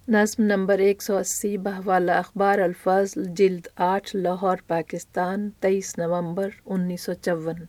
نظم نمبر 180 بحوالہ اخبار الفضل جلد 8 لاہور پاکستان 23 نومبر 1954۔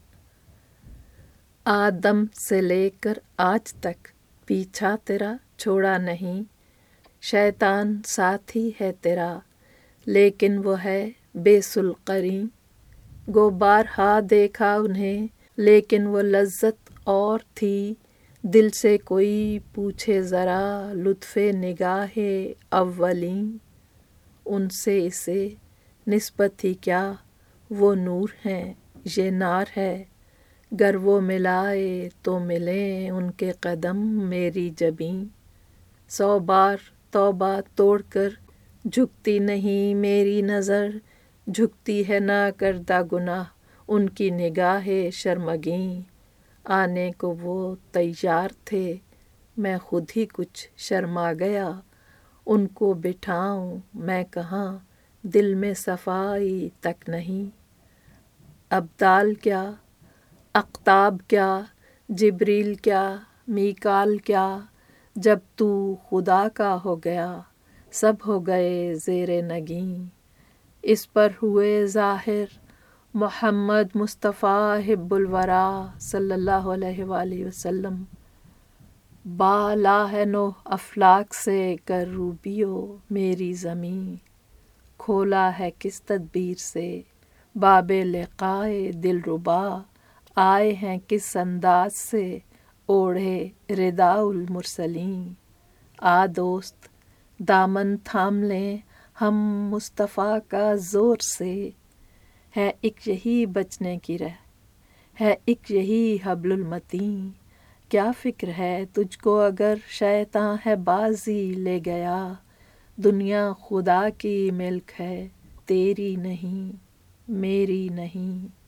آدم سے لے کر آج تک پیچھا تیرا چھوڑا نہیں، شیطان ساتھی ہے تیرا لیکن وہ ہے بے سلقریں، گو بارہا دیکھا انہیں لیکن وہ لذت اور تھی، دل سے کوئی پوچھے ذرا لطف نگاہ اولیں، ان سے اسے نسبت ہی کیا، وہ نور ہیں یہ نار ہے، گر وہ ملائے تو ملیں ان کے قدم میری جبیں، 100 بار توبہ توڑ کر جھکتی نہیں میری نظر، جھکتی ہے نہ کردہ گناہ ان کی نگاہ شرمگیں، آنے کو وہ تیار تھے میں خود ہی کچھ شرما گیا، ان کو بٹھاؤں میں کہاں دل میں صفائی تک نہیں، ابدال کیا اقطاب کیا جبریل کیا میکال کیا، جب تو خدا کا ہو گیا سب ہو گئے زیر نگیں، اس پر ہوئے ظاہر محمد مصطفیٰ حب الورا صلی اللہ علیہ وآلہ وسلم، بالا ہے 9 افلاک سے کر روبیو میری زمیں، کھولا ہے کس تدبیر سے باب لقائے دلربا، آئے ہیں کس انداز سے اوڑھے رداء المرسلیں، آ دوست دامن تھام لیں ہم مصطفیٰ کا زور سے، ہے ایک یہی بچنے کی رہ ہے ایک یہی حبل المتین، کیا فکر ہے تجھ کو اگر شیطاں ہے بازی لے گیا، دنیا خدا کی ملک ہے تیری نہیں میری نہیں۔